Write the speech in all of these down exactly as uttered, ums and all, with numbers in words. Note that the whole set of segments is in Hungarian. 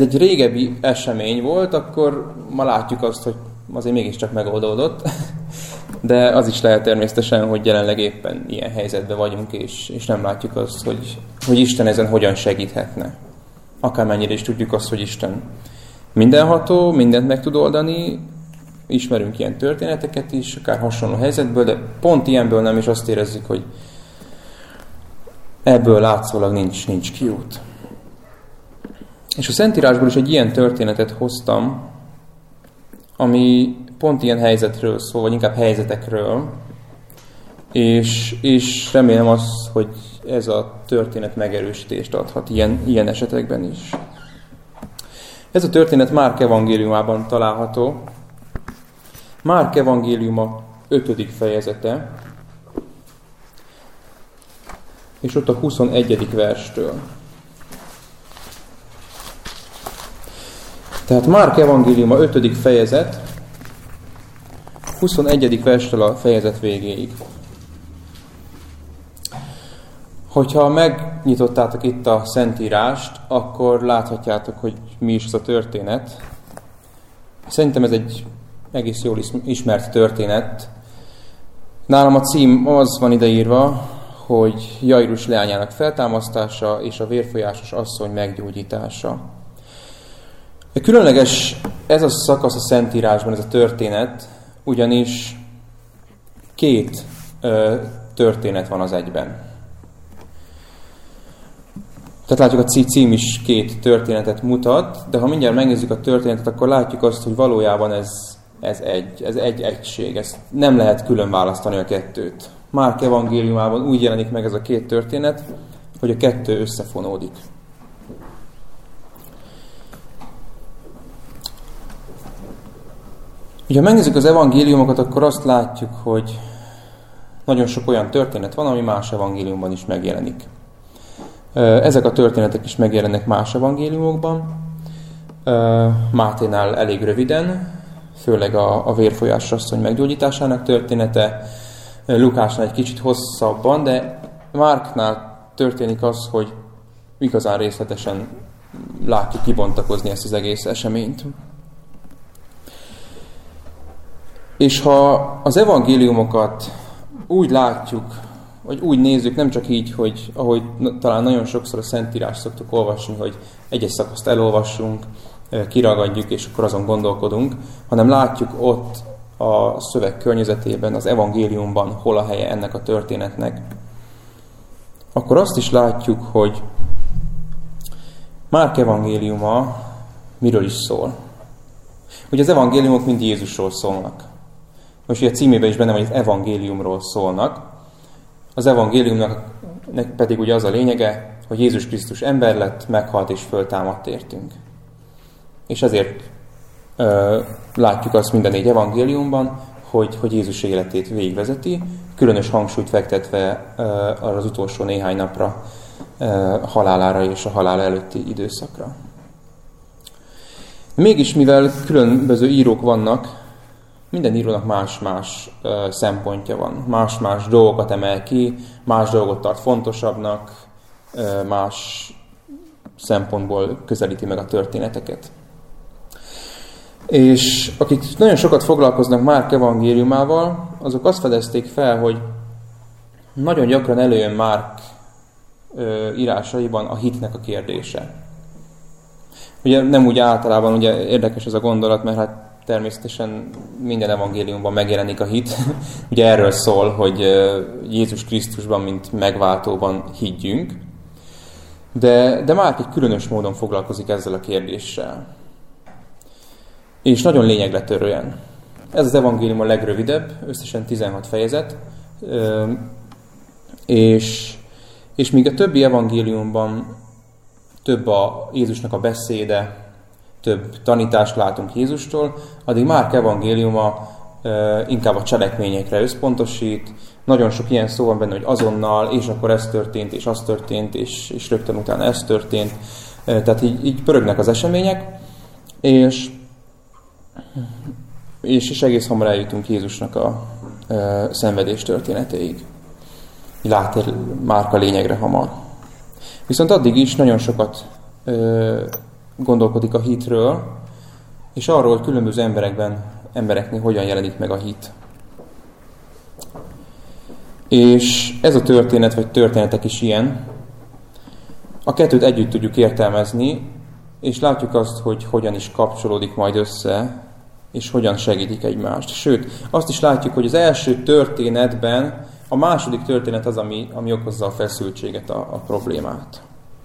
ez egy régebbi esemény volt, akkor ma látjuk azt, hogy azért mégiscsak megoldódott, de az is lehet természetesen, hogy jelenleg éppen ilyen helyzetben vagyunk, és, és nem látjuk azt, hogy, hogy Isten ezen hogyan segíthetne. Akármennyire is tudjuk azt, hogy Isten mindenható, mindent meg tud oldani, ismerünk ilyen történeteket is, akár hasonló helyzetből, de pont ilyenből nem, és azt érezzük, hogy ebből látszólag nincs, nincs kiút. És a Szentírásból is egy ilyen történetet hoztam, ami pont ilyen helyzetről szól, vagy inkább helyzetekről, és, és remélem azt, hogy ez a történet megerősítést adhat ilyen, ilyen esetekben is. Ez a történet Márk evangéliumában található. Márk evangéliuma ötödik fejezete, és ott a huszonegyedik verstől. Tehát Márk evangéliuma ötödik fejezet, huszonegyedik verstől a fejezet végéig. Hogyha megnyitottátok itt a Szentírást, akkor láthatjátok, hogy mi is az a történet. Szerintem ez egy egész jól ismert történet. Nálam a cím az van ideírva, hogy Jairus leányának feltámasztása és a vérfolyásos asszony meggyógyítása. Különleges ez a szakasz a Szentírásban, ez a történet, ugyanis két ö, történet van az egyben. Tehát látjuk, a cím is két történetet mutat, de ha mindjárt megnézzük a történetet, akkor látjuk azt, hogy valójában ez, ez egy, ez egy egység, ezt nem lehet külön választani a kettőt. Márk evangéliumában úgy jelenik meg ez a két történet, hogy a kettő összefonódik. Ha megnézzük az evangéliumokat, akkor azt látjuk, hogy nagyon sok olyan történet van, ami más evangéliumban is megjelenik. Ezek a történetek is megjelennek más evangéliumokban. Máténál elég röviden, főleg a, a vérfolyás asszony meggyógyításának története, Lukásnál egy kicsit hosszabban, de Márknál történik az, hogy igazán részletesen látjuk kibontakozni ezt az egész eseményt. És ha az evangéliumokat úgy látjuk, vagy úgy nézzük, nem csak így, hogy ahogy talán nagyon sokszor a Szentírást szoktuk olvasni, hogy egy-egy szakaszt elolvassunk, kiragadjuk, és akkor azon gondolkodunk, hanem látjuk ott a szöveg környezetében, az evangéliumban, hol a helye ennek a történetnek, akkor azt is látjuk, hogy Márk evangéliuma miről is szól. Ugye az evangéliumok mind Jézusról szólnak. Most ugye a címében is benne van, hogy az evangéliumról szólnak. Az evangéliumnak pedig ugye az a lényege, hogy Jézus Krisztus ember lett, meghalt és föltámadt értünk. És ezért ö, látjuk azt minden négy evangéliumban, hogy, hogy Jézus életét végigvezeti, különös hangsúlyt fektetve ö, arra az utolsó néhány napra, ö, halálára és a halál előtti időszakra. Mégis, mivel különböző írók vannak, minden írónak más-más uh, szempontja van. Más-más dolgokat emel ki, más dolgot tart fontosabbnak, uh, más szempontból közelíti meg a történeteket. És akik nagyon sokat foglalkoznak Márk evangéliumával, azok azt fedezték fel, hogy nagyon gyakran előjön Márk uh, írásaiban a hitnek a kérdése. Ugye nem úgy általában, ugye érdekes ez a gondolat, mert hát természetesen minden evangéliumban megjelenik a hit. Ugye erről szól, hogy Jézus Krisztusban, mint megváltóban higgyünk. De, de Márk egy különös módon foglalkozik ezzel a kérdéssel. És nagyon lényegre törően. Ez az evangélium a legrövidebb, összesen tizenhat fejezet. És, és míg a többi evangéliumban több a Jézusnak a beszéde, több tanítást látunk Jézustól, addig Márk evangéliuma e, inkább a cselekményekre összpontosít. Nagyon sok ilyen szó van benne, hogy azonnal, és akkor ez történt, és az történt, és, és rögtön utána ez történt. E, tehát így, így pörögnek az események, és, és, és egész hamar eljutunk Jézusnak a e, szenvedés történetéig. Lát Márk a lényegre hamar. Viszont addig is nagyon sokat e, gondolkodik a hitről, és arról, hogy különböző emberekben, embereknél hogyan jelenik meg a hit. És ez a történet, vagy történetek is ilyen. A kettőt együtt tudjuk értelmezni, és látjuk azt, hogy hogyan is kapcsolódik majd össze, és hogyan segítik egymást. Sőt, azt is látjuk, hogy az első történetben a második történet az, ami, ami okozza a feszültséget, a, a problémát.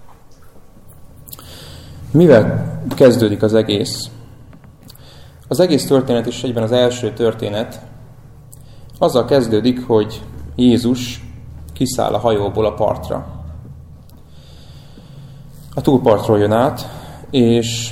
Mivel kezdődik az egész? Az egész történet és egyben az első történet azzal kezdődik, hogy Jézus kiszáll a hajóból a partra. A túlpartról jön át, és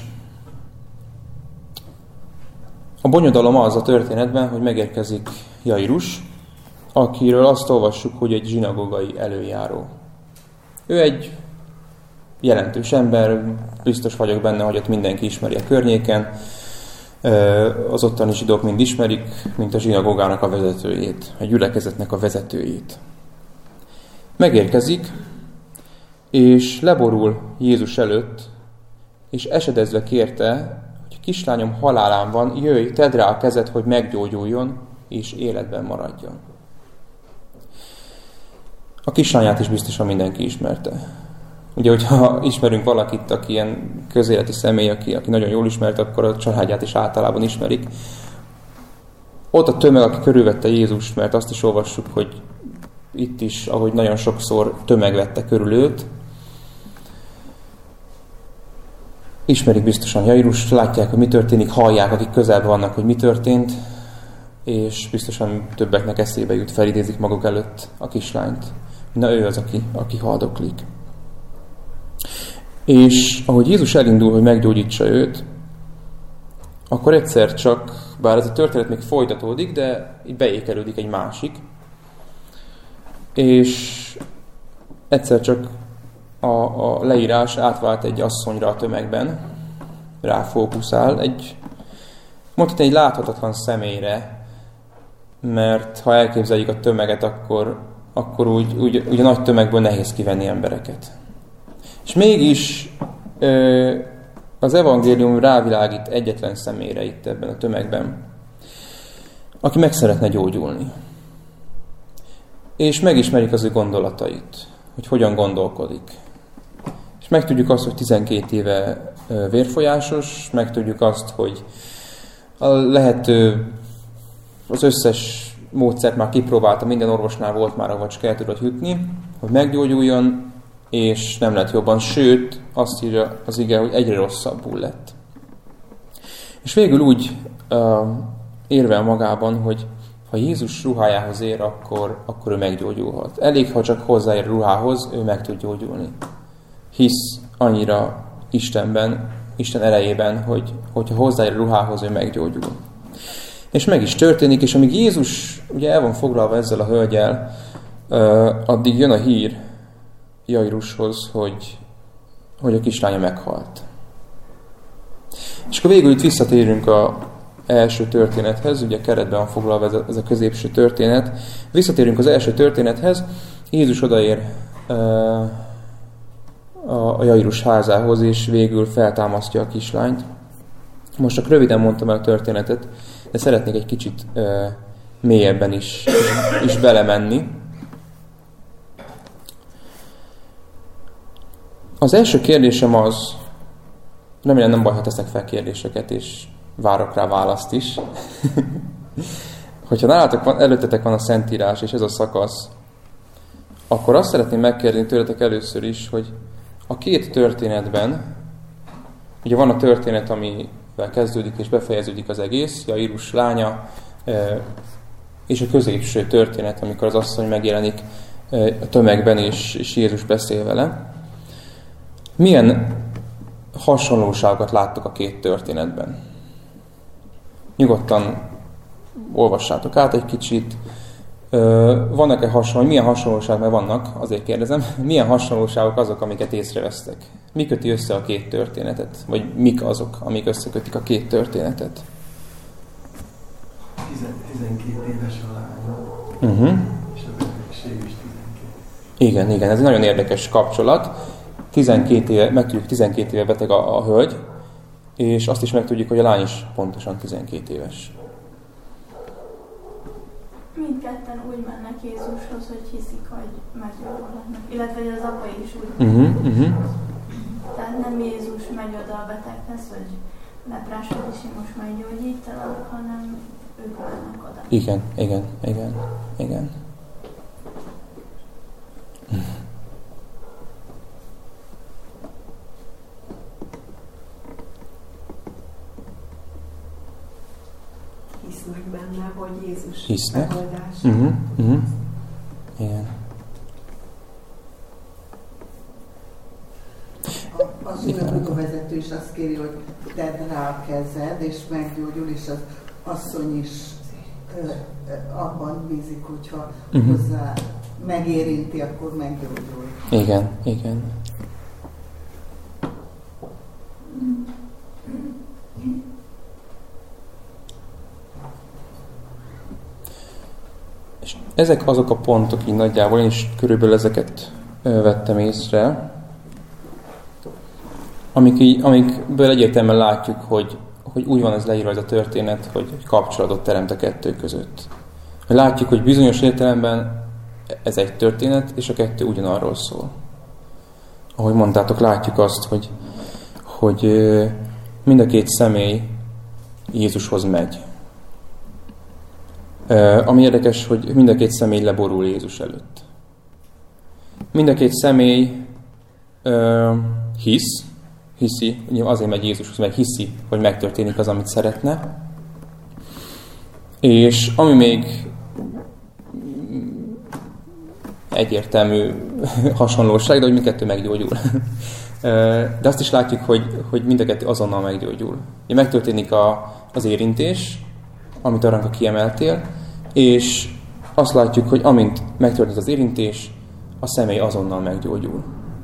a bonyodalom az a történetben, hogy megérkezik Jairus, akiről azt olvassuk, hogy egy zsinagógai előjáró. Ő egy jelentős ember, biztos vagyok benne, hogy ott mindenki ismeri a környéken, az ottani zsidók mind ismerik, mint a zsinagógának a vezetőjét, a gyülekezetnek a vezetőjét. Megérkezik, és leborul Jézus előtt, és esedezve kérte, hogy kislányom halálán van, jöjj, tedd rá a kezed, hogy meggyógyuljon, és életben maradjon. A kislányát is biztosan mindenki ismerte. Ugye, hogyha ismerünk valakit, aki ilyen közéleti személy, aki, aki nagyon jól ismert, akkor a családját is általában ismerik. Ott a tömeg, aki körülvette Jézust, mert azt is olvassuk, hogy itt is, ahogy nagyon sokszor tömeg vette körül őt, ismerik biztosan Jairust, látják, hogy mi történik, hallják, akik közelben vannak, hogy mi történt, és biztosan többeknek eszébe jut, felidézik maguk előtt a kislányt. Na, ő az, aki, aki haldoklik. És ahogy Jézus elindul, hogy meggyógyítsa őt, akkor egyszer csak, bár ez a történet még folytatódik, de így beékelődik egy másik, és egyszer csak a, a leírás átvált egy asszonyra a tömegben, ráfókuszál, egy, mondhatni egy láthatatlan személyre, mert ha elképzeljük a tömeget, akkor, akkor úgy, úgy, úgy a nagy tömegből nehéz kivenni embereket. És mégis ö, az evangélium rávilágít egyetlen személyre itt ebben a tömegben, aki meg szeretne gyógyulni. És megismerik az ő gondolatait, hogy hogyan gondolkodik. És megtudjuk azt, hogy tizenkét éve vérfolyásos, megtudjuk azt, hogy a lehető, az összes módszert már kipróbálta, minden orvosnál volt már, ahol csak el tudott jutni, hogy meggyógyuljon, és nem lett jobban, sőt, azt írja az ige, hogy egyre rosszabbul lett. És végül úgy uh, érvel magában, hogy ha Jézus ruhájához ér, akkor, akkor ő meggyógyulhat. Elég, ha csak hozzáér ruhához, ő meg tud gyógyulni. Hisz annyira Istenben, Isten erejében, hogy hogyha hozzáér ruhához, ő meggyógyul. És meg is történik, és amíg Jézus ugye el van foglalva ezzel a hölgyel, uh, addig jön a hír Jairushoz, hogy, hogy a kislánya meghalt. És akkor végül itt visszatérünk a első történethez, ugye keretben van foglalva ez a, ez a középső történet. Visszatérünk az első történethez, Jézus odaér uh, a, a Jairus házához, és végül feltámasztja a kislányt. Most csak röviden mondtam el a történetet, de szeretnék egy kicsit uh, mélyebben is, is belemenni. Az első kérdésem az, remélem nem baj, ha teszek fel kérdéseket, és várok rá választ is. Hogyha nálatok van, előttetek van a Szentírás, és ez a szakasz, akkor azt szeretném megkérdezni tőletek először is, hogy a két történetben, ugye van a történet, amivel kezdődik és befejeződik az egész, Jairus lánya, és a középső történet, amikor az asszony megjelenik a tömegben, és, és Jézus beszél vele. Milyen hasonlóságokat láttok a két történetben? Nyugodtan olvassátok át egy kicsit. Vannak-e hasonló, milyen hasonlóságok vannak, azért kérdezem, milyen hasonlóságok azok, amiket észrevesztek? Mi köti össze a két történetet? Vagy mik azok, amik összekötik a két történetet? tizenkét éves a lánya, uh-huh. és a betegség is tizenkét. Igen, igen, ez egy nagyon érdekes kapcsolat. tizenkét éve, meg tudjuk, tizenkét éve beteg a, a hölgy, és azt is megtudjuk, hogy a lány is pontosan tizenkét éves. Mindketten úgy mennek Jézushoz, hogy hiszik, hogy meggyógyulhatnak. Illetve hogy az apa is úgy. Uh-huh, uh-huh. Tehát nem Jézus megy oda a beteghez, hogy leprásod is most meggyógyítalak, hanem ők mennek oda. Igen, igen, igen, igen. Hisznek benne, hogy Jézus Hisznek. megoldás. Uh-huh, uh-huh. Igen. A zsinagógavezető is azt kéri, hogy tedd rá a kezed, és meggyógyul, és az asszony is ö, ö, abban bízik, hogyha uh-huh. hozzá megérinti, akkor meggyógyul. Igen, igen. És ezek azok a pontok, így nagyjából én is körülbelül ezeket vettem észre, amik így, amikből egyértelműen látjuk, hogy, hogy úgy van ez leírva ez a történet, hogy kapcsolatot teremt a kettő között. Hogy látjuk, hogy bizonyos értelemben ez egy történet, és a kettő ugyanarról szól. Ahogy mondtátok, látjuk azt, hogy, hogy mind a két személy Jézushoz megy. Ami érdekes, hogy mind a két személy leborul Jézus előtt. Mind a két személy hisz, hiszi, azért megy Jézushoz, mert hiszi, hogy megtörténik az, amit szeretne. És ami még egyértelmű hasonlóság, de hogy mindkettő meggyógyul. De azt is látjuk, hogy, hogy mind a kettő azonnal meggyógyul. Megtörténik a, az érintés, amit Aranka kiemeltél, és azt látjuk, hogy amint megtörténik az érintés, a személy azonnal meggyógyul.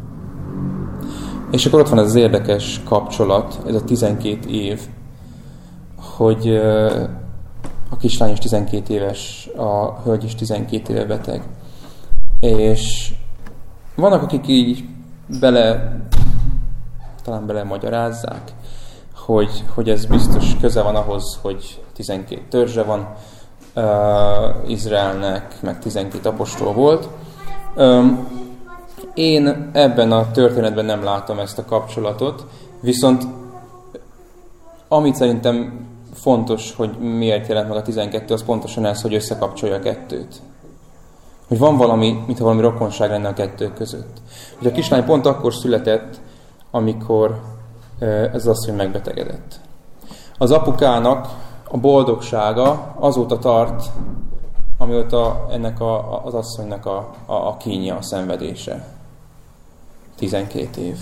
És akkor ott van ez az érdekes kapcsolat, ez a tizenkét év, hogy a kislány is tizenkét éves, a hölgy is tizenkét éve beteg. És vannak, akik így bele, talán bele magyarázzák, hogy, hogy ez biztos köze van ahhoz, hogy tizenkét törzse van uh, Izraelnek, meg tizenkét apostol volt. Um, én ebben a történetben nem látom ezt a kapcsolatot, viszont amit szerintem fontos, hogy miért jelent meg a tizenkettő, az pontosan ez, hogy összekapcsolja a kettőt. Hogy van valami, mintha valami rokonság lenne a kettő között. Hogy a kislány pont akkor született, amikor ez az asszony megbetegedett. Az apukának a boldogsága azóta tart, amióta ennek a, az asszonynak a, a, a kínja, a szenvedése. tizenkét év.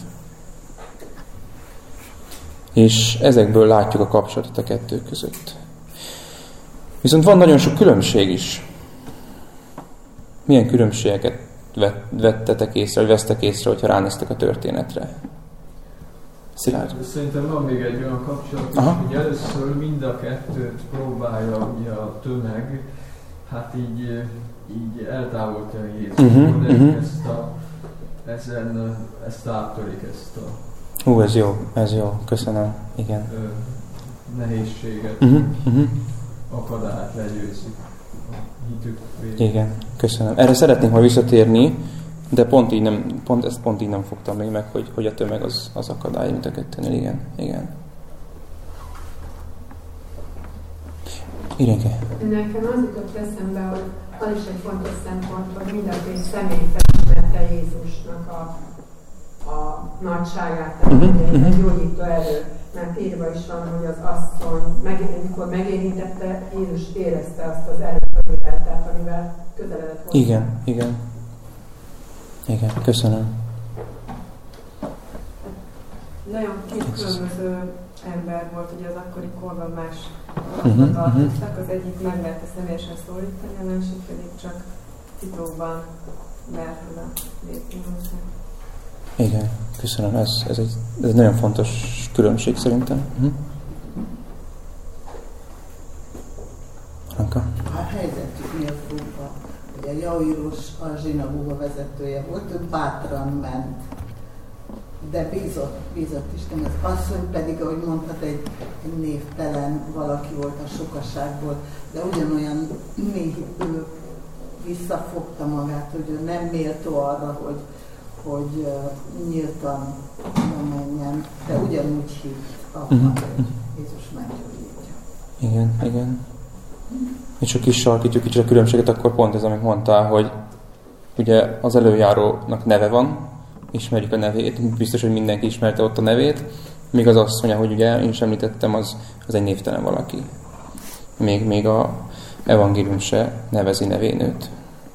És ezekből látjuk a kapcsolatot a kettő között. Viszont van nagyon sok különbség is. Milyen különbségeket vettetek észre, vagy vesztek észre, hogyha ránéztek a történetre? Szilárd? Szerintem van még egy olyan kapcsolat, hogy először mind a kettőt próbálja ugye a tömeg, hát így, így eltávolítani Jézustól, uh-huh, de uh-huh. ezt a, ezen, ezt áttörik, ezt a Hú, ez jó, ez jó, köszönöm, igen. Ö, nehézséget, uh-huh, uh-huh. akadályt legyőzik a hitük végén. Igen, köszönöm. Erre szeretnénk majd visszatérni, de pont így nem, pont, ezt pont így nem fogtam még meg, hogy, hogy a tömeg az, az akadály, mint a kettőnél. Igen, igen. Irénke. Nekem az jutott eszembe, hogy az is egy fontos szempont, hogy mind a két személy felismerte Jézusnak a, a nagyságát, tehát uh-huh, egy gyógyító erő. Mert írva is van, hogy az asszony, meg, amikor megérintette, Jézus érezte azt az erőt, amivel, tehát amivel közeledett hozzá. Igen, igen. Igen, köszönöm. Nagyon két különböző ember volt, ugye az akkori korban más uh-huh, tartoztak, az egyik meg lehetett személyesen szólítani, a másik pedig csak titokban lehet oda lépni hozzá. Igen, köszönöm. Ez, ez, egy, ez egy nagyon fontos különbség szerintem. Uh-huh. Anka? A helyzetük miatt fúva. Ugye Jairus a zsinagóga vezetője volt, ő bátran ment de bízott, bízott Isten. Az asszony pedig, ahogy mondhat, egy, egy névtelen valaki volt a sokaságból, de ugyanolyan mély, ő visszafogta magát, hogy ő nem méltó arra, hogy, hogy uh, nyíltan nem menjen, de ugyanúgy hitt abban, uh-huh. hogy Jézus meggyógyítja. Igen, igen. És csak kis sarkítjuk kicsit a különbséget, akkor pont ez, amit mondtál, hogy ugye az előjárónak neve van, ismerjük a nevét, biztos, hogy mindenki ismerte ott a nevét, míg az asszonya, hogy ugye én is említettem, az, az egy névtelen valaki. Még, még a evangélium se nevezi nevén őt.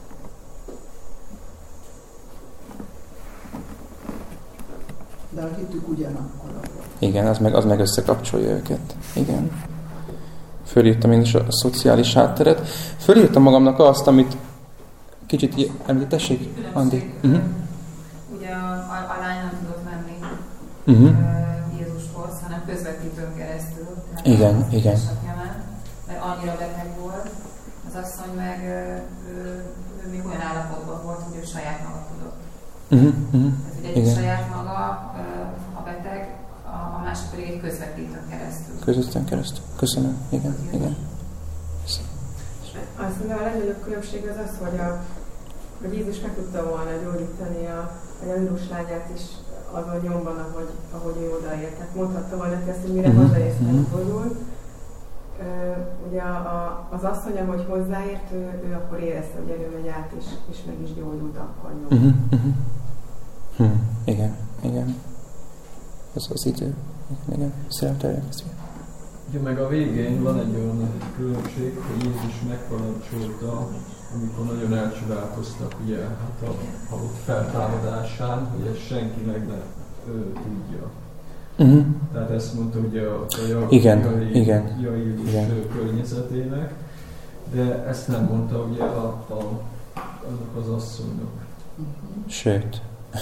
De a hitük ugyanakkor volt. Igen, az meg, az meg összekapcsolja őket. Igen. Fölírtam én is a szociális hátteret. Fölírtam magamnak azt, amit kicsit említessék, Andi. Uh-huh. Ugye a, a, a lány nem tudott menni uh-huh. Jézushoz, hanem közvetítőn keresztül. Igen, igen. Mert annyira beteg volt, az asszony meg ő, ő még olyan állapotban volt, hogy ő saját maga tudott. Uh-huh. Uh-huh. Ez ugye egy saját maga a beteg, a, a másik pedig egy közvetítőn keresztül. Közvetítőn keresztül. Köszönöm. Igen, igen. Azt mondja, a legnagyobb különbség az az, hogy, a, hogy Jézus meg tudta volna gyógyítani a, a Jairus lányát is azon nyomban, ahogy, ahogy ő odaért. Tehát mondhatta volna neki azt, hogy mire uh-huh. hazaérsz, meggyógyul. Uh, ugye a, a, az asszony, ahogy hozzáért, ő, ő akkor érezte, hogy ő megy át, és, és meg is gyógyult akkor nyomban. Uh-huh. Uh-huh. Hmm. Igen, igen. Ez az idő. Igen, igen. Szereteljekezve. Ugye meg a végén van egy olyan különbség, hogy Jézus megparancsolta, amikor nagyon elcsodálkoztak, ugye, hát a halott feltámadásán, hogy ezt senki meg ne ő, tudja. Uh-huh. Tehát ezt mondta ugye a, a Jairus környezetének, de ezt nem mondta ugye a, a, annak az asszonynak. Sőt.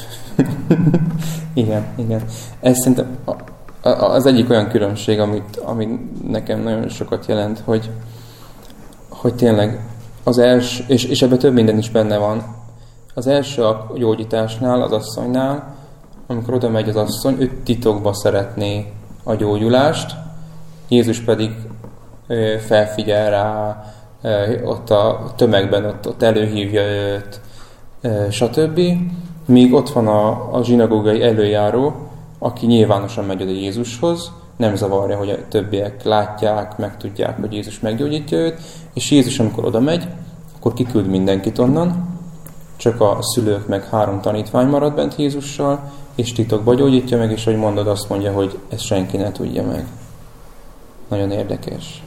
igen, igen. Ez szerintem az egyik olyan különbség, amit, ami nekem nagyon sokat jelent, hogy, hogy tényleg az első, és, és ebben több minden is benne van. Az első a gyógyításnál, az asszonynál, amikor oda megy az asszony, ő titokba szeretné a gyógyulást, Jézus pedig ö, felfigyel rá, ö, ott a tömegben, ott, ott előhívja őt, ö, stb. Míg ott van a, a zsinagógai előjáró, aki nyilvánosan megy oda Jézushoz, nem zavarja, hogy a többiek látják, megtudják, hogy Jézus meggyógyítja őt, és Jézus, amikor oda megy, akkor kiküld mindenkit onnan, csak a szülők meg három tanítvány marad bent Jézussal, és titokba gyógyítja meg, és hogy mondod, azt mondja, hogy ezt senki ne tudja meg. Nagyon érdekes.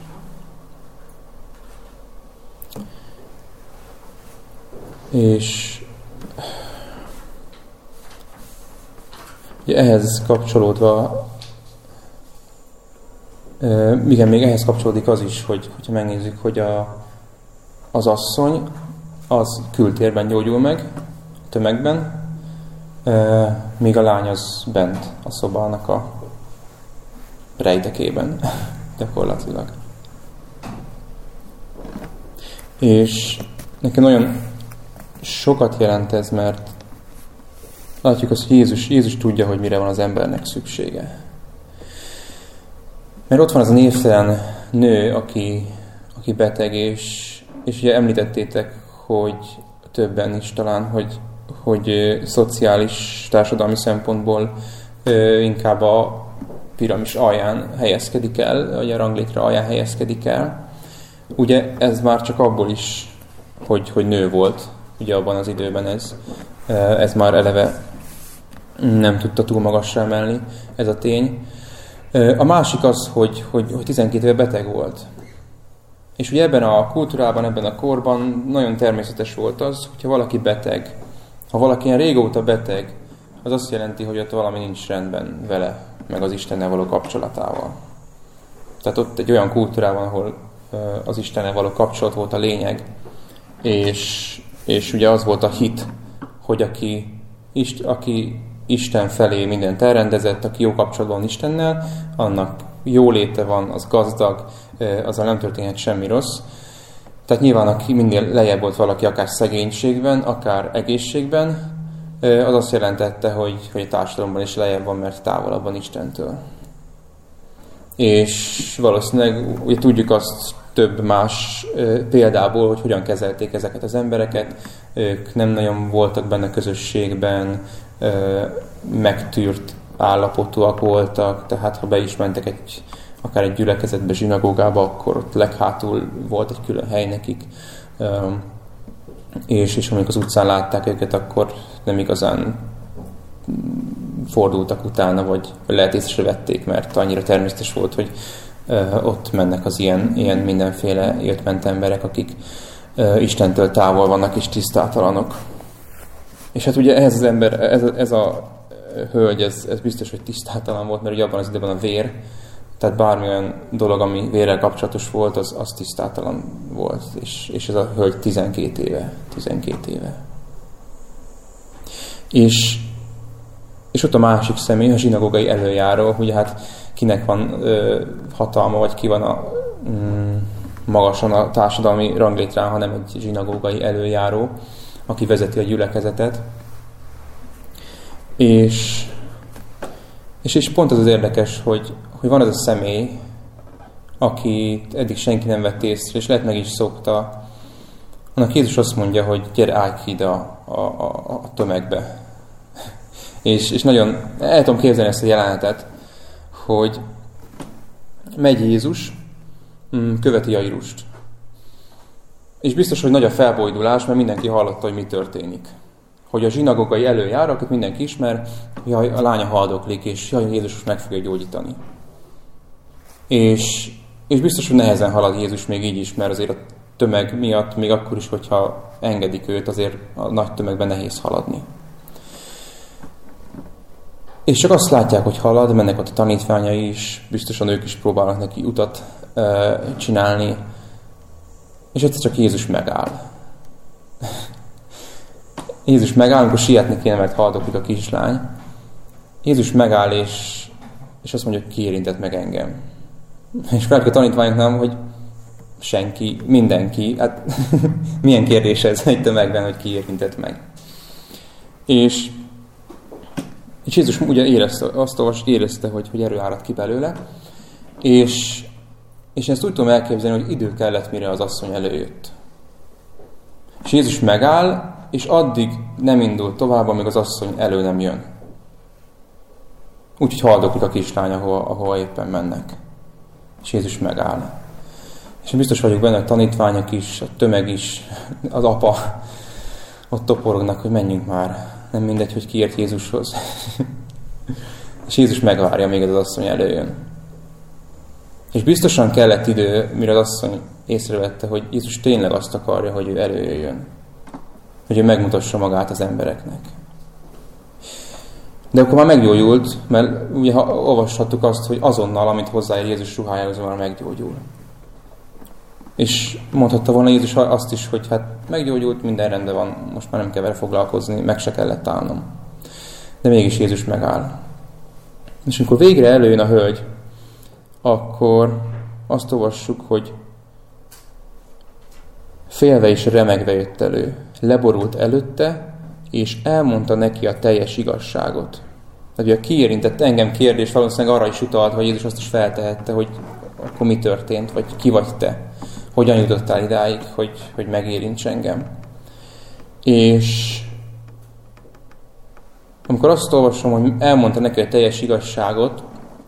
És ugye ehhez kapcsolódva, e, igen, még ehhez kapcsolódik az is, hogy hogyha megnézzük, hogy a, az asszony az kültérben gyógyul meg, a tömegben, e, míg a lány az bent a szobának a rejtekében, gyakorlatilag. És nekem nagyon sokat jelent ez, mert látjuk azt, hogy Jézus, Jézus tudja, hogy mire van az embernek szüksége. Mert ott van az a névtelen nő, aki, aki beteg, és, és ugye említettétek, hogy többen is talán, hogy, hogy ö, szociális, társadalmi szempontból ö, inkább a piramis alján helyezkedik el, vagy a ranglétre alján helyezkedik el. Ugye ez már csak abból is, hogy, hogy nő volt, ugye abban az időben ez, ez már eleve nem tudta túl magasra emelni, ez a tény. A másik az, hogy, hogy, hogy tizenkét éve beteg volt. És ugye ebben a kultúrában, ebben a korban nagyon természetes volt az, hogyha valaki beteg, ha valaki ilyen régóta beteg, az azt jelenti, hogy ott valami nincs rendben vele, meg az Istennel való kapcsolatával. Tehát ott egy olyan kultúrában, ahol az Istennel való kapcsolat volt a lényeg, és, és ugye az volt a hit, hogy aki, aki Isten felé mindent elrendezett, aki jó kapcsolatban van Istennel, annak jó léte van, az gazdag, azzal nem történhet semmi rossz. Tehát nyilván, aki minél lejjebb volt valaki, akár szegénységben, akár egészségben, az azt jelentette, hogy, hogy a társadalomban is lejjebb van, mert távolabb van Istentől. És valószínűleg ugye tudjuk azt több más példából, hogy hogyan kezelték ezeket az embereket. Ők nem nagyon voltak benne közösségben, megtűrt állapotúak voltak, tehát ha be is mentek egy, akár egy gyülekezetbe, zsinagógába, akkor ott leghátul volt egy külön hely nekik. És, és amikor az utcán látták őket, akkor nem igazán fordultak utána, vagy lehet észre vették, mert annyira természetes volt, hogy uh, ott mennek az ilyen, ilyen mindenféle jött-ment emberek, akik uh, Istentől távol vannak és tisztátalanok. És hát ugye ez az ember, ez a, ez a hölgy, ez, ez biztos, hogy tisztátalan volt, mert ugye abban az időben a vér, tehát bármilyen dolog, ami vérrel kapcsolatos volt, az, az tisztátalan volt. És, és ez a hölgy tizenkét éve. tizenkét éve. És, és ott a másik személy, a zsinagógai előjáró, hogy hát kinek van ö, hatalma, vagy ki van a, mm, magasan a társadalmi ranglétrán, hanem egy zsinagógai előjáró, aki vezeti a gyülekezetet. És, és, és pont az az érdekes, hogy, hogy van ez a személy, akit eddig senki nem vett észre, és lehet meg is szokta. Annak Jézus azt mondja, hogy gyere, állj ki ide a, a, a, a tömegbe. és, és nagyon el tudom képzelni ezt a jelenetet, hogy megy Jézus, követi Jairust. És biztos, hogy nagy a felbojdulás, mert mindenki hallotta, hogy mi történik. Hogy a zsinagógai előjáró, akit mindenki ismer, jaj, a lánya haldoklik, és jaj, Jézus meg fogja gyógyítani. És, és biztos, hogy nehezen halad Jézus még így is, mert azért a tömeg miatt, még akkor is, hogyha engedik őt, azért a nagy tömegben nehéz haladni. És csak azt látják, hogy halad, mennek ott a tanítványai is, biztosan ők is próbálnak neki utat e, csinálni, és egyszer csak Jézus megáll. Jézus megáll, amikor sietni kéne, mert haldoklik a kislány. Jézus megáll, és, és azt mondja, hogy ki érintett meg engem. És felek a tanítványoknál, hogy senki, mindenki. Hát milyen kérdés ez egy tömegben, hogy ki érintett meg. És, és Jézus ugye érezte, azt olvas, érezte, hogy, hogy erő árad ki belőle. És, és ezt úgy tudom elképzelni, hogy idő kellett, mire az asszony előjött. És Jézus megáll, és addig nem indul tovább, amíg az asszony elő nem jön. Úgyhogy haldoklik a kislány, ahol, ahol éppen mennek. És Jézus megáll. És én biztos vagyok benne, a tanítványok is, a tömeg is, az apa ott toporognak, hogy menjünk már. Nem mindegy, hogy ki ért Jézushoz. És Jézus megvárja, még az asszony előjön. És biztosan kellett idő, mire az asszony észrevette, hogy Jézus tényleg azt akarja, hogy ő előjöjjön. Hogy ő megmutassa magát az embereknek. De akkor már meggyógyult, mert ugye ha olvashattuk azt, hogy azonnal, amit hozzáér Jézus ruhájához, már meggyógyul. És mondhatta volna Jézus azt is, hogy hát meggyógyult, minden rendben van, most már nem kell vele foglalkozni, meg se kellett állnom. De mégis Jézus megáll. És amikor végre előjön a hölgy, akkor azt olvassuk, hogy félve és remegve jött elő. Leborult előtte, és elmondta neki a teljes igazságot. Tehát, hogy a kiérintett engem kérdés valószínűleg arra is utalt, hogy Jézus azt is feltehette, hogy akkor mi történt, vagy ki vagy te. Hogyan jutottál idáig, hogy, hogy megérints engem. És amikor azt olvasom, hogy elmondta neki a teljes igazságot,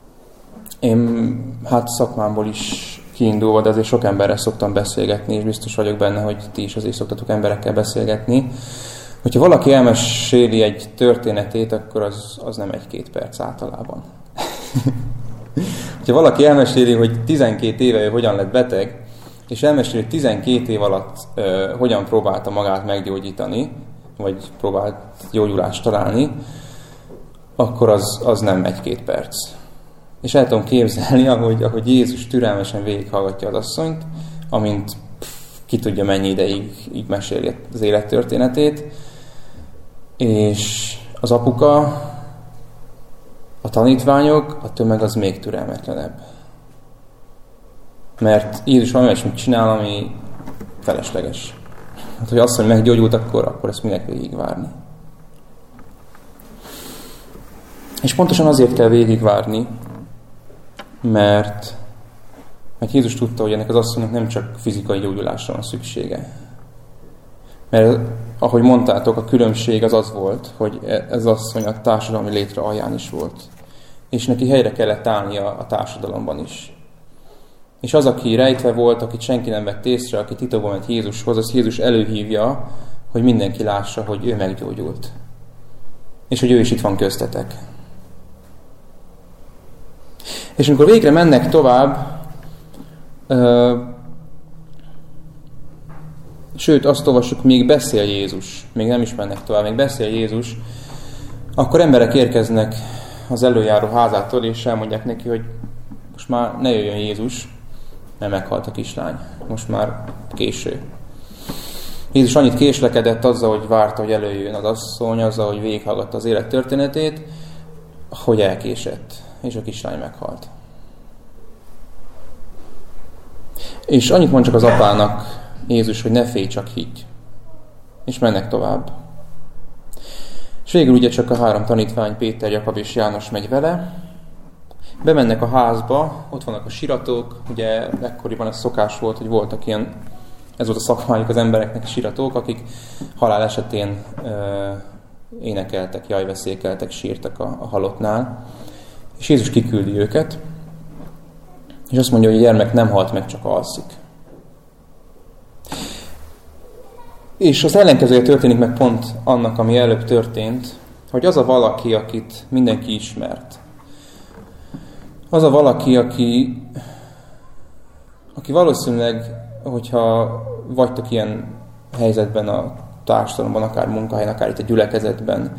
én hát szakmámból is kiindulva, de azért sok emberrel szoktam beszélgetni, és biztos vagyok benne, hogy ti is azért szoktatok emberekkel beszélgetni. Hogyha valaki elmeséli egy történetét, akkor az, az nem egy-két perc általában. Hogyha valaki elmeséli, hogy tizenkét éve ő hogyan lett beteg, és elmeséli, hogy tizenkét év alatt uh, hogyan próbálta magát meggyógyítani, vagy próbált gyógyulást találni, akkor az, az nem egy-két perc. És el tudom képzelni, ahogy, ahogy Jézus türelmesen végighallgatja az asszonyt, amint pff, ki tudja mennyi ideig így meséli az élettörténetét, és az apuka, a tanítványok, a tömeg az még türelmetlenebb. Mert Jézus valami is mit csinál, ami felesleges. Hát, hogy azt, hogy meggyógyult, akkor, akkor ezt minek végigvárni. És pontosan azért kell végigvárni, mert, mert Jézus tudta, hogy ennek az asszonynak nem csak fizikai gyógyulásra van szüksége. Mert ahogy mondtátok, a különbség az az volt, hogy ez az asszony a társadalmi létre alján is volt. És neki helyre kellett állnia a társadalomban is. És az, aki rejtve volt, akit senki nem vett észre, aki titokban ment Jézushoz, az Jézus előhívja, hogy mindenki lássa, hogy ő meggyógyult. És hogy ő is itt van köztetek. És amikor végre mennek tovább, ö, sőt, azt olvassuk, még beszél Jézus, még nem is mennek tovább, még beszél Jézus, akkor emberek érkeznek az előjáró házától, és elmondják neki, hogy most már ne jöjjön Jézus, mert meghalt a kislány. Most már késő. Jézus annyit késlekedett azzal, hogy várta, hogy előjön az asszony, azzal, hogy végighallgatta az élet történetét, hogy elkésett, és a kislány meghalt. És annyit mond csak az apának Jézus, hogy ne félj, csak higgy. És mennek tovább. És végül ugye csak a három tanítvány, Péter, Jakab és János megy vele. Bemennek a házba, ott vannak a siratok, ugye ekkoriban ez szokás volt, hogy voltak ilyen, ez volt a szakmájuk az embereknek, a siratok, akik halál esetén ö, énekeltek, jajveszékeltek, sírtak a, a halottnál. És Jézus kiküldi őket, és azt mondja, hogy a gyermek nem halt meg, csak alszik. És az ellenkezője történik meg pont annak, ami előbb történt, hogy az a valaki, akit mindenki ismert, az a valaki, aki, aki valószínűleg, hogyha vagytok ilyen helyzetben a társadalomban, akár munkahelyen, akár itt a gyülekezetben,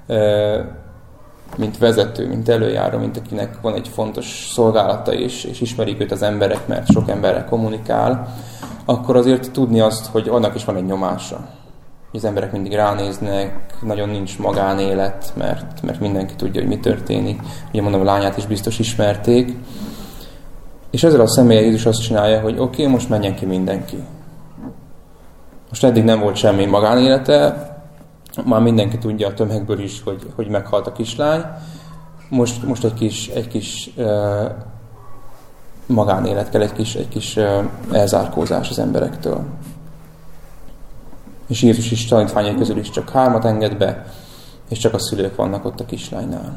mint vezető, mint előjáró, mint akinek van egy fontos szolgálata, és, és ismerik őt az emberek, mert sok emberrel kommunikál, akkor azért tudni azt, hogy annak is van egy nyomása. Az emberek mindig ránéznek, nagyon nincs magánélet, mert, mert mindenki tudja, hogy mi történik. Ugye mondom, a lányát is biztos ismerték. És ezzel a személlyel Jézus azt csinálja, hogy oké, okay, most menjen ki mindenki. Most eddig nem volt semmi magánélete, már mindenki tudja a tömegből is, hogy, hogy meghalt a kislány. Most, most egy kis, egy kis uh, magánélet kell, egy kis, egy kis uh, elzárkózás az emberektől. És Jézus is tanítványai közül is csak hármat enged be, és csak a szülők vannak ott a kislánynál.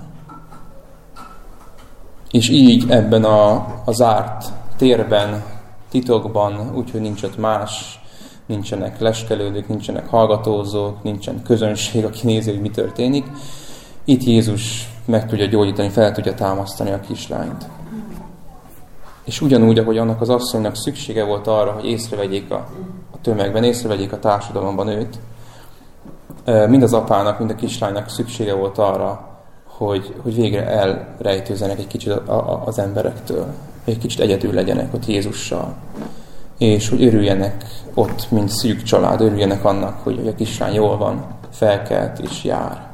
És így ebben a, a zárt térben, titokban, úgyhogy nincs ott más, nincsenek leskelődők, nincsenek hallgatózók, nincsen közönség, aki nézi, hogy mi történik. Itt Jézus meg tudja gyógyítani, fel tudja támasztani a kislányt. És ugyanúgy, ahogy annak az asszonynak szüksége volt arra, hogy észrevegyék a, a tömegben, észrevegyék a társadalomban őt, mind az apának, mind a kislánynak szüksége volt arra, hogy, hogy végre elrejtőzzenek egy kicsit a, a, az emberektől, egy kicsit egyedül legyenek ott Jézussal, és hogy örüljenek ott, mint szűk család, örüljenek annak, hogy a kislány jól van, felkelt és jár.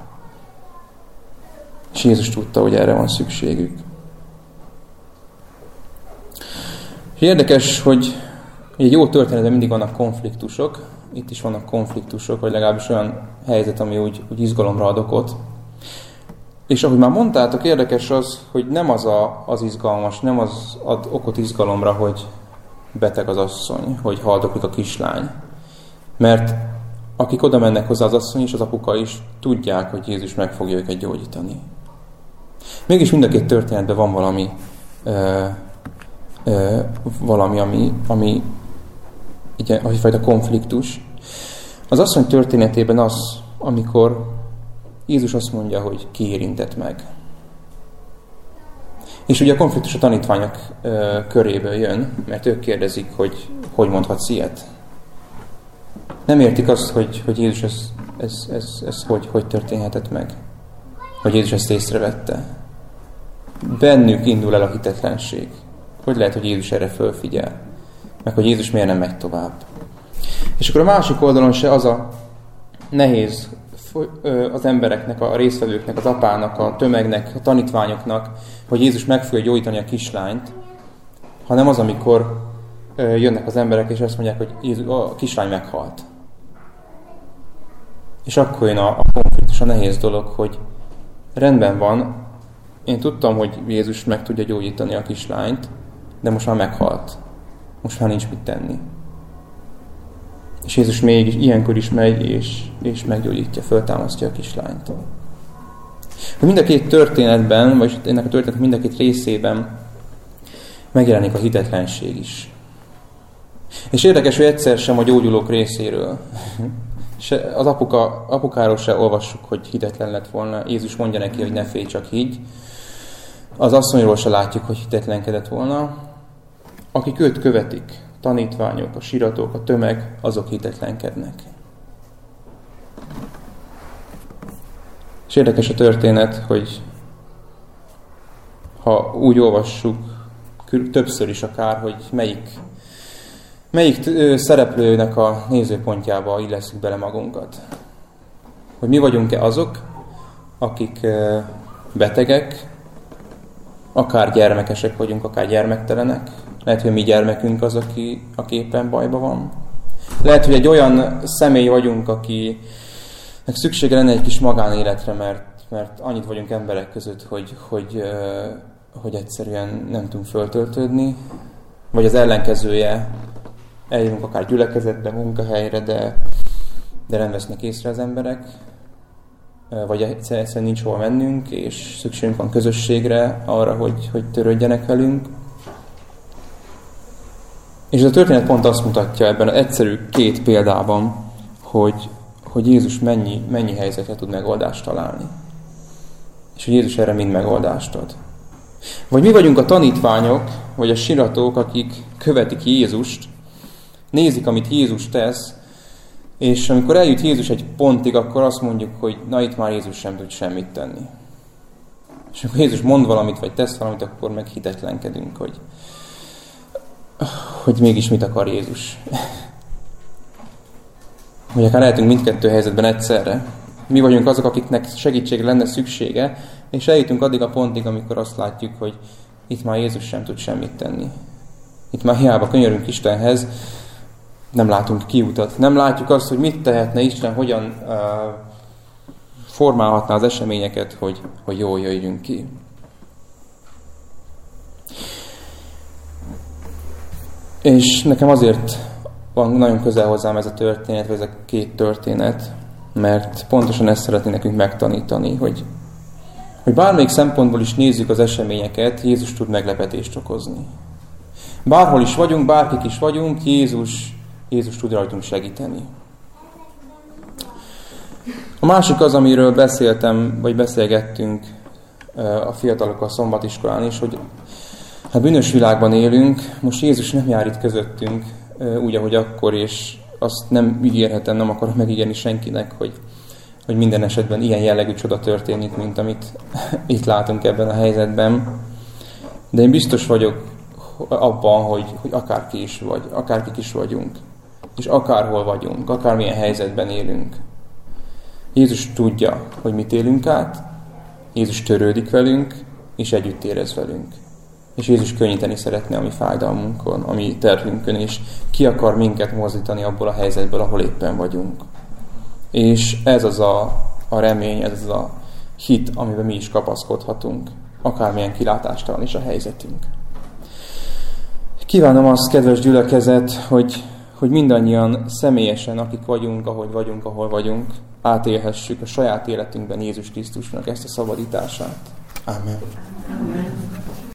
És Jézus tudta, hogy erre van szükségük. És érdekes, hogy egy jó történetben mindig vannak konfliktusok, itt is vannak konfliktusok, vagy legalábbis olyan helyzet, ami úgy, úgy izgalomra ad okot. És ahogy már mondtátok, érdekes az, hogy nem az a, az izgalmas, nem az ad okot izgalomra, hogy beteg az asszony, hogy haldoklik a kislány. Mert akik oda mennek hozzá, az asszony és az apuka is tudják, hogy Jézus meg fogja őket gyógyítani. Mégis mind a két történetben van valami, ö, ö, valami ami, ami egy, egyfajta konfliktus. Az asszony történetében az, amikor Jézus azt mondja, hogy ki érintett meg. És ugye a konfliktus a tanítványok ö, köréből jön, mert ők kérdezik, hogy hogy mondhatsz ilyet. Nem értik azt, hogy, hogy Jézus ez, ez, ez, ez hogy, hogy történhetett meg. Hogy Jézus ezt észrevette. Bennük indul el a hitetlenség. Hogy lehet, hogy Jézus erre fölfigyel? Meg hogy Jézus miért nem megy tovább? És akkor a másik oldalon se az a nehéz az embereknek, a résztvevőknek, az apának, a tömegnek, a tanítványoknak, hogy Jézus meg fogja gyógyítani a kislányt, hanem az, amikor jönnek az emberek, és azt mondják, hogy Jézus, a kislány meghalt. És akkor jön a, a konfliktus, a nehéz dolog, hogy rendben van, én tudtam, hogy Jézus meg tudja gyógyítani a kislányt, de most már meghalt. Most már nincs mit tenni. És Jézus még ilyenkor is megy, és, és meggyógyítja, föltámasztja a kislányt. Mind a két történetben, vagy ennek a történet mind a két részében megjelenik a hitetlenség is. És érdekes, hogy egyszer sem a gyógyulók részéről. Se, az apuka, apukáról se olvassuk, hogy hitetlen lett volna. Jézus mondja neki, hogy ne félj, csak higgy. Az asszonyról se látjuk, hogy hitetlenkedett volna. Akik őt követik, tanítványok, a síratok, a tömeg, azok hitetlenkednek. És érdekes a történet, hogy ha úgy olvassuk, többször is akár, hogy melyik, melyik szereplőnek a nézőpontjába illesszük bele magunkat. Hogy mi vagyunk-e azok, akik betegek, akár gyermekesek vagyunk, akár gyermektelenek. Lehet, hogy mi gyermekünk az, aki, aki éppen bajban van. Lehet, hogy egy olyan személy vagyunk, akinek szüksége lenne egy kis magánéletre, mert, mert annyit vagyunk emberek között, hogy, hogy, hogy egyszerűen nem tudunk föltöltődni. Vagy az ellenkezője, eljövünk akár gyülekezetbe, munkahelyre, de, de nem vesznek észre az emberek. Vagy egyszerűen nincs hol mennünk, és szükségünk van közösségre, arra, hogy, hogy törődjenek velünk. És ez a történet pont azt mutatja ebben az egyszerű két példában, hogy, hogy Jézus mennyi, mennyi helyzetre tud megoldást találni. És hogy Jézus erre mind megoldást ad. Vagy mi vagyunk a tanítványok, vagy a síratók, akik követik Jézust, nézik, amit Jézus tesz, és amikor eljut Jézus egy pontig, akkor azt mondjuk, hogy na itt már Jézus sem tud semmit tenni. És amikor Jézus mond valamit, vagy tesz valamit, akkor meg hitetlenkedünk, hogy, hogy mégis mit akar Jézus. Hogy akár lehetünk mindkettő helyzetben egyszerre. Mi vagyunk azok, akiknek segítségre lenne szüksége, és eljutunk addig a pontig, amikor azt látjuk, hogy itt már Jézus sem tud semmit tenni. Itt már hiába könyörünk Istenhez, nem látunk kiutat. Nem látjuk azt, hogy mit tehetne Isten, hogyan uh, formálhatná az eseményeket, hogy, hogy jól jöjjünk ki. És nekem azért van nagyon közel hozzám ez a történet, vagy ez a két történet, mert pontosan ezt szeretné nekünk megtanítani, hogy, hogy bármelyik szempontból is nézzük az eseményeket, Jézus tud meglepetést okozni. Bárhol is vagyunk, bárkik is vagyunk, Jézus, Jézus tud rajtunk segíteni. A másik az, amiről beszéltem, vagy beszélgettünk a fiatalokkal a szombatiskolán is, hogy hát bűnös világban élünk, most Jézus nem jár itt közöttünk, úgy, ahogy akkor, és azt nem ígérhetem, nem akarok megígérni senkinek, hogy, hogy minden esetben ilyen jellegű csoda történik, mint amit itt látunk ebben a helyzetben. De én biztos vagyok abban, hogy, hogy akárki is vagy, akárkik is vagyunk, és akárhol vagyunk, akármilyen helyzetben élünk. Jézus tudja, hogy mit élünk át, Jézus törődik velünk, és együtt érez velünk. És Jézus könnyíteni szeretne a mi fájdalmunkon, a mi terhünkön, és ki akar minket mozdítani abból a helyzetből, ahol éppen vagyunk. És ez az a, a remény, ez az a hit, amiben mi is kapaszkodhatunk, akármilyen kilátástalan is a helyzetünk. Kívánom azt, kedves gyülekezet, hogy, hogy mindannyian személyesen, akik vagyunk, ahogy vagyunk, ahol vagyunk, átélhessük a saját életünkben Jézus Krisztusnak ezt a szabadítását. Amen. Amen.